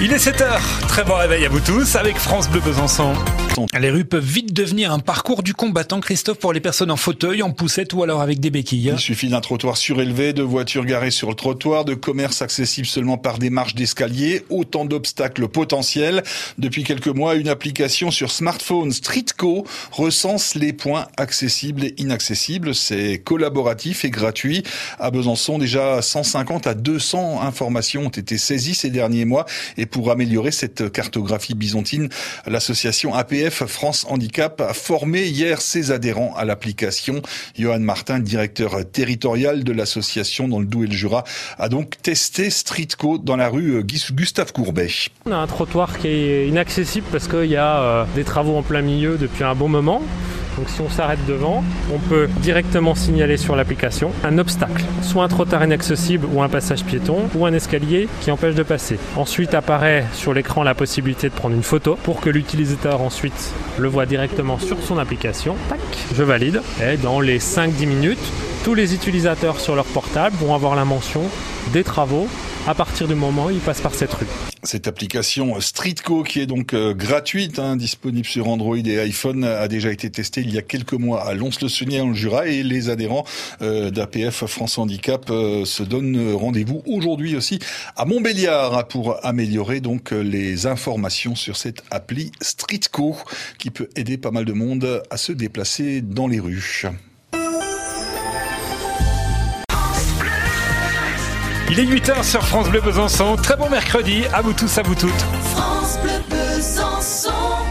Il est 7h, très bon réveil à vous tous avec France Bleu Besançon. Les rues peuvent vite devenir un parcours du combattant, Christophe, pour les personnes en fauteuil, en poussette ou alors avec des béquilles. Il suffit d'un trottoir surélevé, de voitures garées sur le trottoir, de commerces accessibles seulement par des marches d'escalier, autant d'obstacles potentiels. Depuis quelques mois, une application sur smartphone, Streetco, recense les points accessibles et inaccessibles. C'est collaboratif et gratuit. À Besançon, déjà 150 à 200 informations ont été saisies ces derniers mois. Et pour améliorer cette cartographie byzantine, l'association APF France Handicap a formé hier ses adhérents à l'application. Johan Martin, directeur territorial de l'association dans le Doubs et le Jura, a donc testé Streetco dans la rue Gustave Courbet. On a un trottoir qui est inaccessible parce qu'il y a des travaux en plein milieu depuis un bon moment. Donc si on s'arrête devant, on peut directement signaler sur l'application un obstacle, soit un trottoir inaccessible ou un passage piéton ou un escalier qui empêche de passer. Ensuite apparaît sur l'écran la possibilité de prendre une photo pour que l'utilisateur ensuite le voit directement sur son application. Tac, je valide. Et dans les 5-10 minutes, tous les utilisateurs sur leur portable vont avoir la mention des travaux à partir du moment où ils passent par cette rue. Cette application Streetco, qui est donc gratuite, disponible sur Android et iPhone, a déjà été testée il y a quelques mois à Lons-le-Saunier dans le Jura, et les adhérents d'APF France Handicap se donnent rendez-vous aujourd'hui aussi à Montbéliard pour améliorer donc les informations sur cette appli Streetco qui peut aider pas mal de monde à se déplacer dans les rues. Il est 8h sur France Bleu Besançon. Très bon mercredi à vous tous, à vous toutes. France Bleu Besançon.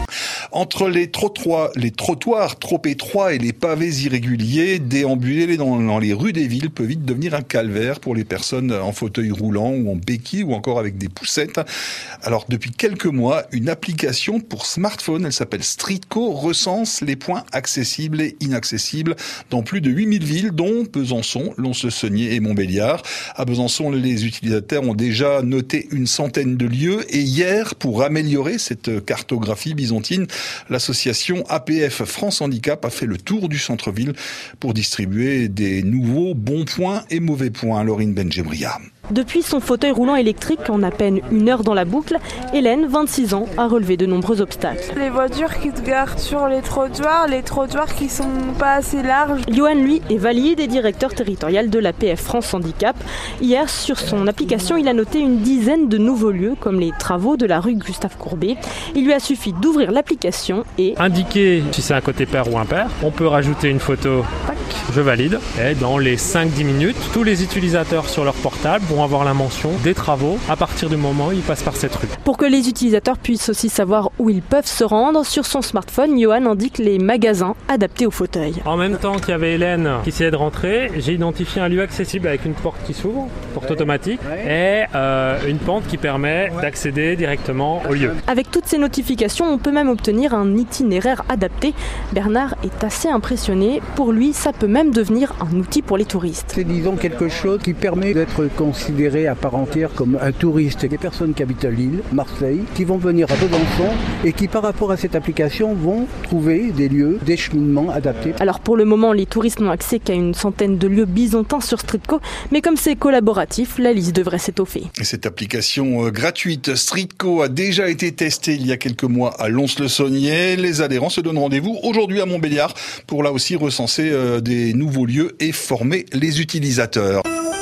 Entre les trottoirs trop étroits et les pavés irréguliers, déambuler dans les rues des villes peut vite devenir un calvaire pour les personnes en fauteuil roulant ou en béquille ou encore avec des poussettes. Alors depuis quelques mois, une application pour smartphone, elle s'appelle Streetco, recense les points accessibles et inaccessibles dans plus de 8000 villes, dont Besançon, Lons-le-Saunier et Montbéliard. À Besançon, les utilisateurs ont déjà noté une centaine de lieux, et hier, pour améliorer cette cartographie byzantine, l'association APF France Handicap a fait le tour du centre-ville pour distribuer des nouveaux bons points et mauvais points. Laurine Benjemria. Depuis son fauteuil roulant électrique, en à peine une heure dans la boucle, Hélène, 26 ans, a relevé de nombreux obstacles. Les voitures qui se garent sur les trottoirs qui sont pas assez larges. Johan, lui, est valide et directeur territorial de l'APF France Handicap. Hier, sur son application, il a noté une dizaine de nouveaux lieux, comme les travaux de la rue Gustave Courbet. Il lui a suffi d'ouvrir l'application et... indiquer si c'est un côté pair ou impair. On peut rajouter une photo. Tac, je valide. Et dans les 5-10 minutes, tous les utilisateurs sur leur portable vont avoir la mention des travaux à partir du moment où ils passent par cette rue. Pour que les utilisateurs puissent aussi savoir où ils peuvent se rendre, sur son smartphone, Johan indique les magasins adaptés aux fauteuils. En même temps qu'il y avait Hélène qui essayait de rentrer, j'ai identifié un lieu accessible avec une porte qui s'ouvre, porte automatique, et une pente qui permet d'accéder directement au lieu. Avec toutes ces notifications, on peut même obtenir un itinéraire adapté. Bernard est assez impressionné. Pour lui, ça peut même devenir un outil pour les touristes. C'est disons quelque chose qui permet d'être considéré à part entière comme un touriste. Des personnes qui habitent à Lille, Marseille, qui vont venir à Besançon et qui par rapport à cette application vont trouver des lieux, des cheminements adaptés. Alors pour le moment, les touristes n'ont accès qu'à une centaine de lieux byzantins sur Streetco, mais comme c'est collaboratif, la liste devrait s'étoffer. Et cette application gratuite Streetco a déjà été testée il y a quelques mois à Lons-le-Saunier. Les adhérents se donnent rendez-vous aujourd'hui à Montbéliard pour là aussi recenser des nouveaux lieux et former les utilisateurs.